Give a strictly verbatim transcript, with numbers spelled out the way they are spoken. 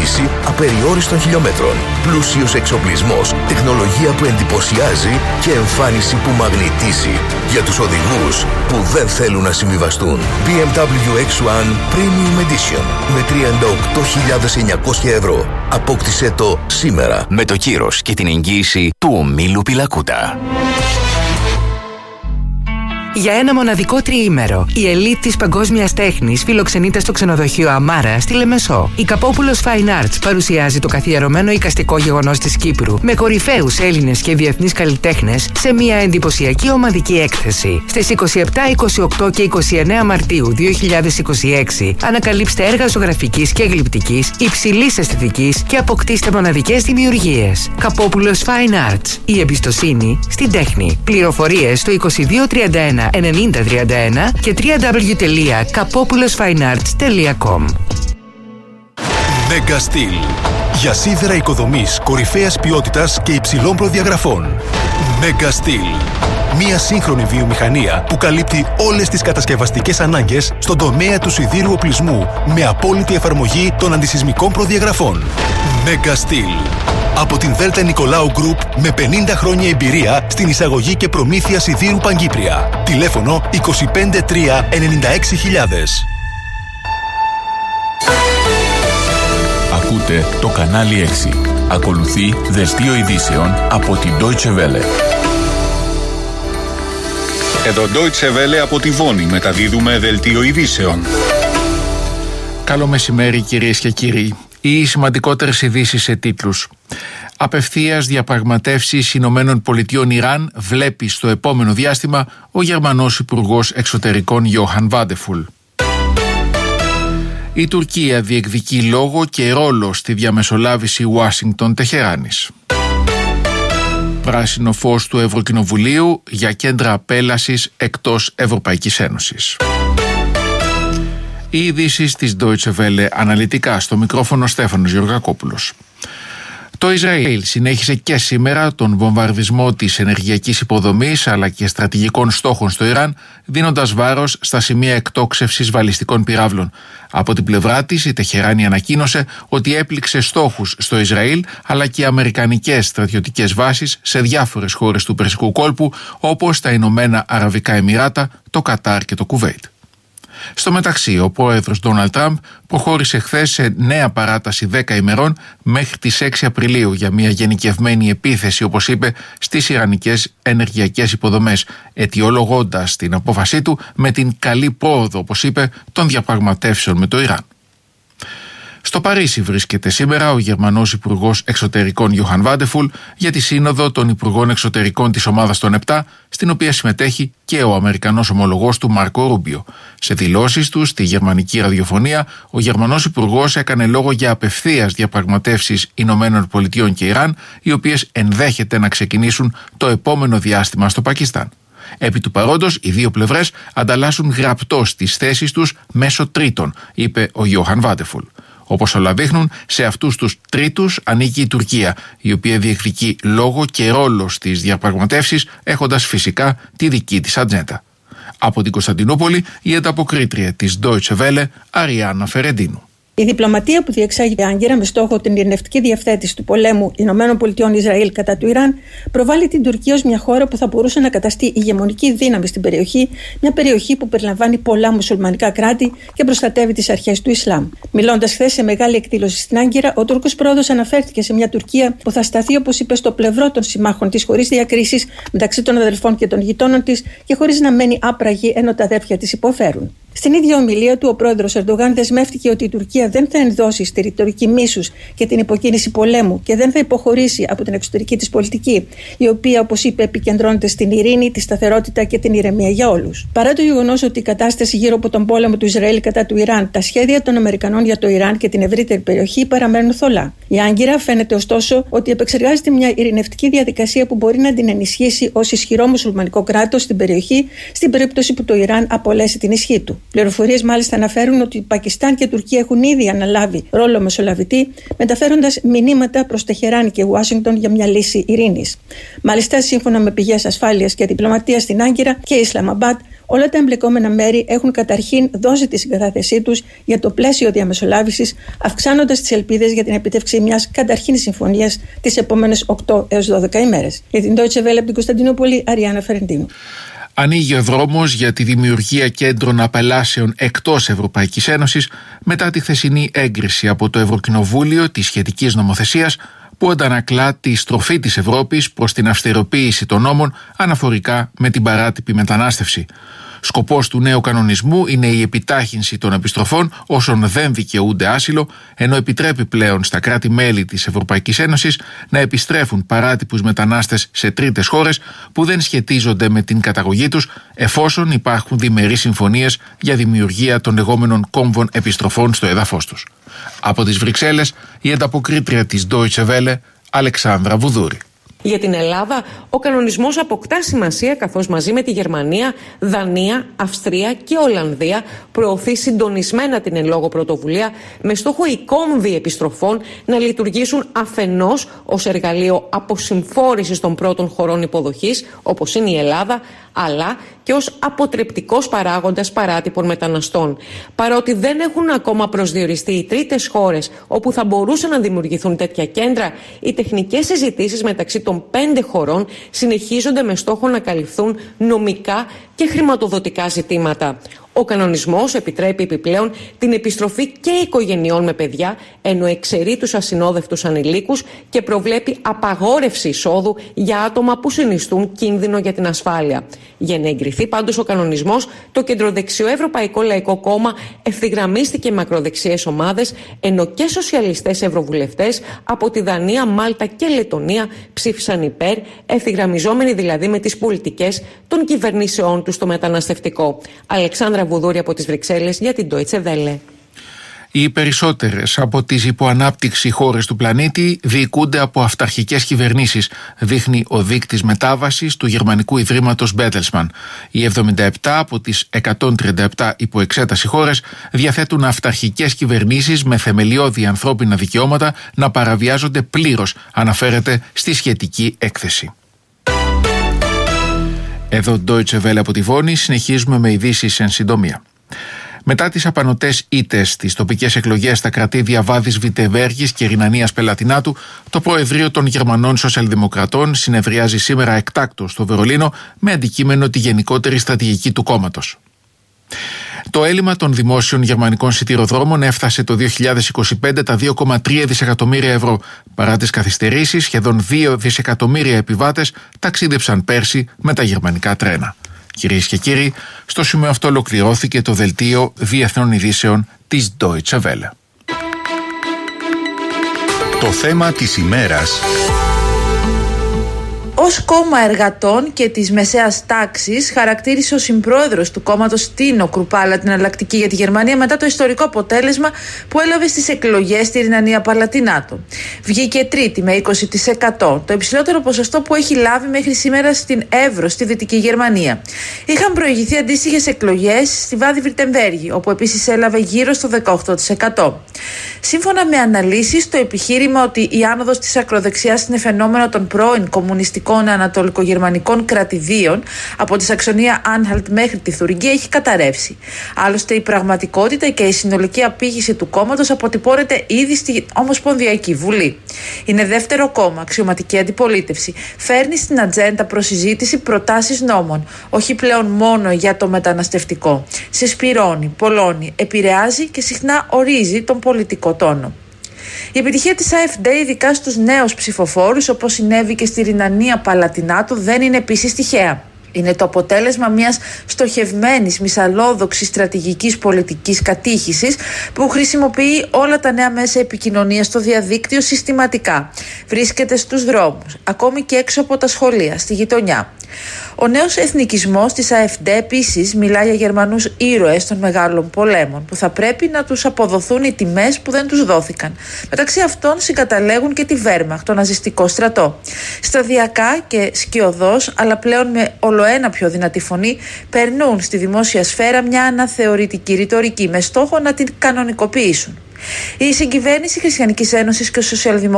αξιοποίηση απεριόριστων χιλιόμετρων, πλούσιος εξοπλισμός, τεχνολογία που εντυπωσιάζει και εμφάνιση που μαγνητίζει για τους οδηγούς που δεν θέλουν να συμβιβαστούν. μπι εμ ντάμπλιου εξ ουάν Premium Edition με τριάντα οκτώ χιλιάδες εννιακόσια ευρώ. Απόκτησέ το σήμερα με το κύρος και την εγγύηση του ομίλου Πιλακούτα. Για ένα μοναδικό τριήμερο, η ελίτ της παγκόσμιας τέχνης φιλοξενείται στο ξενοδοχείο Αμάρα στη Λεμεσό. Η Καπόπουλος Fine Arts παρουσιάζει το καθιερωμένο εικαστικό γεγονός της Κύπρου με κορυφαίους Έλληνες και διεθνείς καλλιτέχνες σε μια εντυπωσιακή ομαδική έκθεση. Στις είκοσι επτά, είκοσι οκτώ και είκοσι εννέα Μαρτίου δύο χιλιάδες είκοσι έξι ανακαλύψτε έργα ζωγραφικής και γλυπτικής υψηλής αισθητικής και αποκτήστε μοναδικές δημιουργίες. Καπόπουλος Fine Arts. Η εμπιστοσύνη στην τέχνη. Πληροφορίες στο είκοσι δύο τριάντα ένα ενενήντα τριάντα ένα και double-u double-u double-u τελεία καπόπουλος φάιν αρτς τελεία κομ. Mega Steel. Για σίδερα οικοδομής κορυφαίας ποιότητας και υψηλών προδιαγραφών. Mega Steel. Μια σύγχρονη βιομηχανία που καλύπτει όλες τις κατασκευαστικές ανάγκες στον τομέα του σιδήρου οπλισμού με απόλυτη εφαρμογή των αντισυσμικών προδιαγραφών. Mega Steel. Από την Δέλτα Νικολάου Γκρουπ με πενήντα χρόνια εμπειρία στην εισαγωγή και προμήθεια σιδήρου Παγκύπρια. Τηλέφωνο είκοσι πέντε τρία ενενήντα έξι χιλιάδες. Ακούτε το κανάλι έξι. Ακολουθεί δελτίο ειδήσεων από την Deutsche Welle. Εδώ Deutsche Welle από τη Βόνη μεταδίδουμε δελτίο ειδήσεων. Καλό μεσημέρι κυρίες και κύριοι. Οι σημαντικότερες ειδήσεις σε τίτλους. Απευθείας διαπραγματεύσεις Ηνωμένων Πολιτειών Ιράν βλέπει στο επόμενο διάστημα ο Γερμανός Υπουργός Εξωτερικών Γιόχαν Βάντεφουλ. Η Τουρκία διεκδικεί λόγο και ρόλο στη διαμεσολάβηση Ουάσιγκτον-Τεχεράνης. Πράσινο φως του Ευρωκοινοβουλίου για κέντρα απέλασης εκτός Ευρωπαϊκής Ένωσης. Οι ειδήσεις της Deutsche Welle αναλυτικά, στο μικρόφωνο Στέφανος Γεωργακόπουλος. Το Ισραήλ συνέχισε και σήμερα τον βομβαρδισμό της ενεργειακής υποδομής αλλά και στρατηγικών στόχων στο Ιράν, δίνοντας βάρος στα σημεία εκτόξευσης βαλιστικών πυράβλων. Από την πλευρά της, η Τεχεράνη ανακοίνωσε ότι έπληξε στόχους στο Ισραήλ αλλά και αμερικανικές στρατιωτικές βάσεις σε διάφορες χώρες του Περσικού κόλπου, όπως τα Ηνωμένα Αραβικά Εμιράτα, το Κατάρ και το Κουβέιτ. Στο μεταξύ, ο πρόεδρος Ντόναλντ Τραμπ προχώρησε χθες σε νέα παράταση δέκα ημερών μέχρι τις έξι Απριλίου για μια γενικευμένη επίθεση, όπως είπε, στις ιρανικές ενεργειακές υποδομές, αιτιολογώντας την απόφασή του με την καλή πρόοδο, όπως είπε, των διαπραγματεύσεων με το Ιράν. Στο Παρίσι βρίσκεται σήμερα ο Γερμανός Υπουργός Εξωτερικών Γιόχαν Βάντεφουλ για τη Σύνοδο των Υπουργών Εξωτερικών της Ομάδας των επτά, στην οποία συμμετέχει και ο Αμερικανός ομολογός του Μάρκο Ρούμπιο. Σε δηλώσεις του στη γερμανική ραδιοφωνία, ο Γερμανός Υπουργός έκανε λόγο για απευθείας διαπραγματεύσεις Ηνωμένων Πολιτειών και Ιράν, οι οποίες ενδέχεται να ξεκινήσουν το επόμενο διάστημα στο Πακιστάν. Επί του παρόντος, οι δύο πλευρές ανταλλάσσουν γραπτώς τις θέσεις τους μέσω τρίτων, είπε ο Γιόχαν Βάντεφουλ. Όπως όλα δείχνουν, σε αυτούς τους τρίτους ανήκει η Τουρκία, η οποία διεκδικεί λόγο και ρόλο στις διαπραγματεύσεις, έχοντας φυσικά τη δική της ατζέντα. Από την Κωνσταντινούπολη, η ανταποκρίτρια της Deutsche Welle, Αριάννα Φερεντίνου. Η διπλωματία που διεξάγει η Άγκυρα με στόχο την ειρηνευτική διευθέτηση του πολέμου ΗΠΑ-Ισραήλ κατά του Ιράν προβάλλει την Τουρκία ως μια χώρα που θα μπορούσε να καταστεί ηγεμονική δύναμη στην περιοχή, μια περιοχή που περιλαμβάνει πολλά μουσουλμανικά κράτη και προστατεύει τις αρχές του Ισλάμ. Μιλώντας χθες σε μεγάλη εκδήλωση στην Άγκυρα, ο Τούρκος πρόεδρος αναφέρθηκε σε μια Τουρκία που θα σταθεί, όπως είπε, στο πλευρό των συμμάχων της, χωρίς διακρίσεις μεταξύ των αδελφών και των γειτόνων της και χωρίς να μένει άπραγη ενώ τα αδέρφια της υποφέρουν. Στην ίδια ομιλία του, ο πρόεδρος Ερντογάν δεσμεύτηκε ότι η Τουρκία δεν θα ενδώσει στη ρητορική μίσους και την υποκίνηση πολέμου και δεν θα υποχωρήσει από την εξωτερική της πολιτική, η οποία, όπως είπε, επικεντρώνεται στην ειρήνη, τη σταθερότητα και την ηρεμία για όλους. Παρά το γεγονός ότι η κατάσταση γύρω από τον πόλεμο του Ισραήλ κατά του Ιράν, τα σχέδια των Αμερικανών για το Ιράν και την ευρύτερη περιοχή παραμένουν θολά. Η Άγκυρα φαίνεται ωστόσο ότι επεξεργάζεται μια ειρηνευτική διαδικασία που μπορεί να την ενισχύσει ως ισχυρό μουσουλμανικό κράτος στην περιοχή, στην περίπτωση που το Ιράν απολέσει την ισχύ του. Πληροφορίες μάλιστα αναφέρουν ότι Πακιστάν και Τουρκία έχουν ήδη αναλάβει ρόλο μεσολαβητή, μεταφέροντας μηνύματα προς Τεχεράνη και Ουάσιγκτον για μια λύση ειρήνης. Μάλιστα, σύμφωνα με πηγές ασφάλειας και διπλωματίας στην Άγκυρα και Ισλαμαμπάτ, Όλα τα εμπλεκόμενα μέρη έχουν καταρχήν δώσει τη συγκατάθεσή τους για το πλαίσιο διαμεσολάβησης, αυξάνοντας τις ελπίδες για την επιτεύξη μιας καταρχήν συμφωνίας τις επόμενες οκτώ έως δώδεκα ημέρες. Για την Deutsche Welle από την Κωνσταντινούπολη, Αριάννα Φερεντίνου. Ανοίγει ο δρόμος για τη δημιουργία κέντρων απελάσεων εκτός Ευρωπαϊκής Ένωσης μετά τη χθεσινή έγκριση από το Ευρωκοινοβούλιο της σχετικής νομοθεσίας που αντανακλά τη στροφή της Ευρώπης προς την αυστηροποίηση των νόμων αναφορικά με την παράτυπη μετανάστευση. Σκοπός του νέου κανονισμού είναι η επιτάχυνση των επιστροφών όσων δεν δικαιούνται άσυλο, ενώ επιτρέπει πλέον στα κράτη-μέλη της Ευρωπαϊκής Ένωσης να επιστρέφουν παράτυπους μετανάστες σε τρίτες χώρες που δεν σχετίζονται με την καταγωγή τους, εφόσον υπάρχουν διμερείς συμφωνίες για δημιουργία των λεγόμενων κόμβων επιστροφών στο έδαφος τους. Από τις Βρυξέλλες, η ανταποκρίτρια της Deutsche Welle, Αλεξάνδρα Βουδούρη. Για την Ελλάδα, ο κανονισμός αποκτά σημασία καθώς μαζί με τη Γερμανία, Δανία, Αυστρία και Ολλανδία προωθεί συντονισμένα την εν λόγω πρωτοβουλία με στόχο οι κόμβοι επιστροφών να λειτουργήσουν αφενός ως εργαλείο αποσυμφόρησης των πρώτων χωρών υποδοχής, όπως είναι η Ελλάδα, αλλά και ως αποτρεπτικός παράγοντας παράτυπων μεταναστών. Παρότι δεν έχουν ακόμα προσδιοριστεί οι τρίτες χώρες όπου θα μπορούσαν να δημιουργηθούν τέτοια κέντρα, οι τεχνικές συζητήσεις μεταξύ των πέντε χωρών συνεχίζονται με στόχο να καλυφθούν νομικά και χρηματοδοτικά ζητήματα. Ο κανονισμός επιτρέπει επιπλέον την επιστροφή και οικογενειών με παιδιά, ενώ εξαιρεί τους ασυνόδευτους ανηλίκους και προβλέπει απαγόρευση εισόδου για άτομα που συνιστούν κίνδυνο για την ασφάλεια. Για να εγκριθεί πάντως ο κανονισμός, το κεντροδεξιό Ευρωπαϊκό Λαϊκό Κόμμα ευθυγραμμίστηκε με ακροδεξιές ομάδες, ενώ και σοσιαλιστές ευρωβουλευτές από τη Δανία, Μάλτα και Λετονία ψήφισαν υπέρ, ευθυγραμμιζόμενοι δηλαδή με τις πολιτικές των κυβερνήσεών τους στο μεταναστευτικό. Αλεξάνδρα Βουδούρη από τις Βρυξέλλες για την Deutsche Welle. Οι περισσότερες από τις υποανάπτυξη χώρες του πλανήτη διοικούνται από αυταρχικές κυβερνήσεις, δείχνει ο δείκτης μετάβασης του Γερμανικού Ιδρύματος Μπέτελσμαν. Οι εβδομήντα επτά από τις εκατόν τριάντα επτά υποεξέταση χώρες διαθέτουν αυταρχικές κυβερνήσεις με θεμελιώδη ανθρώπινα δικαιώματα να παραβιάζονται πλήρως, αναφέρεται στη σχετική έκθεση. Εδώ Deutsche Welle από τη Βόνη, συνεχίζουμε με ειδήσεις εν συντομία. Μετά τις απανωτές ήττες στις τοπικές εκλογές στα κρατήδια Βάδης Βιτεβέργης και Ρινανίας Πελατινάτου, το Προεδρείο των Γερμανών Σοσιαλδημοκρατών συνεδριάζει σήμερα εκτάκτως στο Βερολίνο με αντικείμενο τη γενικότερη στρατηγική του κόμματος. Το έλλειμμα των δημόσιων γερμανικών σιδηροδρόμων έφτασε το δύο χιλιάδες είκοσι πέντε τα δύο κόμμα τρία δισεκατομμύρια ευρώ. Παρά τις καθυστερήσεις, σχεδόν δύο δισεκατομμύρια επιβάτες ταξίδεψαν πέρσι με τα γερμανικά τρένα. Κυρίες και κύριοι, στο σημείο αυτό ολοκληρώθηκε το δελτίο Διεθνών Ειδήσεων της Deutsche Welle. Το θέμα της ημέρας. Ως κόμμα εργατών και της μεσαίας τάξης, χαρακτήρισε ο συμπρόεδρος του κόμματος Τίνο Κρουπάλα την εναλλακτική για τη Γερμανία μετά το ιστορικό αποτέλεσμα που έλαβε στις εκλογές στη Ρινανία Παλατινάτο. Βγήκε τρίτη με είκοσι τοις εκατό, το υψηλότερο ποσοστό που έχει λάβει μέχρι σήμερα στην Εύρο, στη Δυτική Γερμανία. Είχαν προηγηθεί αντίστοιχες εκλογές στη Βάδη Βιρτεμβέργη, όπου επίσης έλαβε γύρω στο δεκαοκτώ τοις εκατό. Σύμφωνα με αναλύσεις, το επιχείρημα ότι η άνοδος της ακροδεξιάς είναι φαινόμενο των πρώην κομμουνιστικών ανατολικογερμανικών κρατηδίων από τη Σαξονία Άνχαλτ μέχρι τη Θουρινγκία έχει καταρρεύσει. Άλλωστε, η πραγματικότητα και η συνολική απήγηση του κόμματος αποτυπώνεται ήδη στη Ομοσπονδιακή Βουλή. Είναι δεύτερο κόμμα, αξιωματική αντιπολίτευση. Φέρνει στην ατζέντα προς συζήτηση προτάσεις νόμων, όχι πλέον μόνο για το μεταναστευτικό. Συσπυρώνει, πολλώνει, επηρεάζει και συχνά ορίζει τον πολιτικό τόνο. Η επιτυχία της AfD, ειδικά στους νέους ψηφοφόρους, όπως συνέβη και στη Ρινανία Παλατινάτου, δεν είναι επίσης τυχαία. Είναι το αποτέλεσμα μιας στοχευμένης, μυσαλλόδοξης στρατηγικής πολιτικής κατήχησης που χρησιμοποιεί όλα τα νέα μέσα επικοινωνίας στο διαδίκτυο συστηματικά. Βρίσκεται στους δρόμους, ακόμη και έξω από τα σχολεία, στη γειτονιά. Ο νέος εθνικισμός της AfD επίσης μιλά για Γερμανούς ήρωες των μεγάλων πολέμων που θα πρέπει να τους αποδοθούν οι τιμές που δεν τους δόθηκαν. Μεταξύ αυτών συγκαταλέγουν και τη Wehrmacht, το ναζιστικό στρατό. Σταδιακά και σκιωδώς, αλλά πλέον με ολοένα πιο δυνατή φωνή, περνούν στη δημόσια σφαίρα μια αναθεωρητική ρητορική με στόχο να την κανονικοποιήσουν. Η συγκυβέρνηση Χριστιανικής Ένωσης και ο Σοσιαλδημοκρατία